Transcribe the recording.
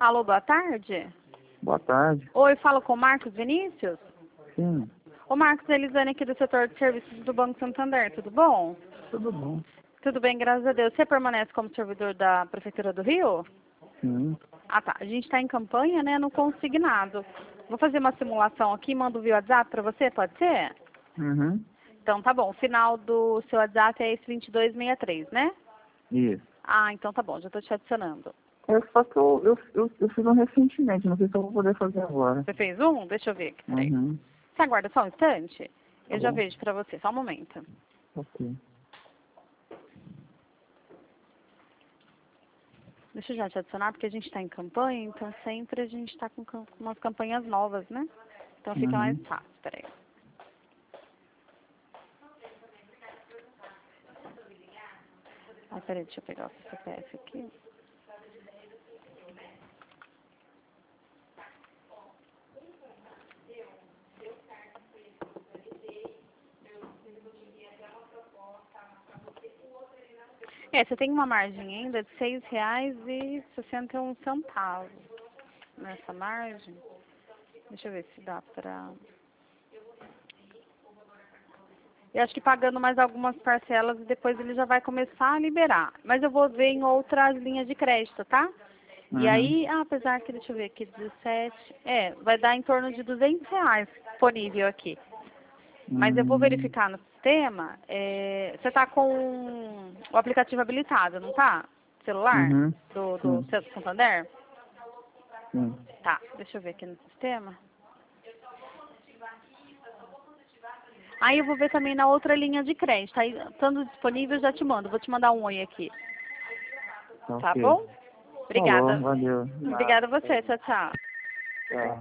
Alô, boa tarde. Boa tarde. Oi, falo com o Marcos Vinícius? Sim, O Marcos, Elisane aqui do setor de serviços do Banco Santander, tudo bom? tudo bom. Tudo bem, graças a Deus. Você permanece como servidor da Prefeitura do Rio? Sim, Ah, tá. A gente está em campanha, né, no consignado. Vou fazer uma simulação aqui, mando via WhatsApp para você, pode ser? uhum, Então tá bom. O final do seu WhatsApp é esse 2263, né? isso. Ah, então tá bom, já estou te adicionando. É só que eu fiz um recentemente, não sei se eu vou poder fazer agora. Você fez um? Deixa eu ver aqui, peraí. Uhum, Você aguarda só um instante? tá Eu já bom, vejo para você, só um momento. ok. Deixa eu já te adicionar, porque a gente está em campanha, então sempre a gente está com umas campanhas novas, né? Então fica mais Uhum, fácil, peraí. Ah, peraí, deixa eu pegar o seu CPF aqui. Você tem uma margem ainda de R$ 6,61 nessa margem. Deixa eu ver se dá pra... Eu acho que pagando mais algumas parcelas e depois ele já vai começar a liberar. Mas eu vou ver em outras linhas de crédito, tá? E uhum, aí, apesar que, deixa eu ver aqui, 17... vai dar em torno de R$ 200 disponível aqui. Mas eu vou uhum, verificar no sistema. Você tá com o aplicativo habilitado, não tá? Celular? uhum, Do sim, Santander? sim. Tá, deixa eu ver aqui no sistema. Aí eu vou ver também na outra linha de crédito. Aí, estando disponível, eu já te mando. Vou te mandar um oi aqui. Tá Tá ok. bom? Falou, Obrigada. valeu. Nada. Obrigada a você. Tchau, tchau. Tchau.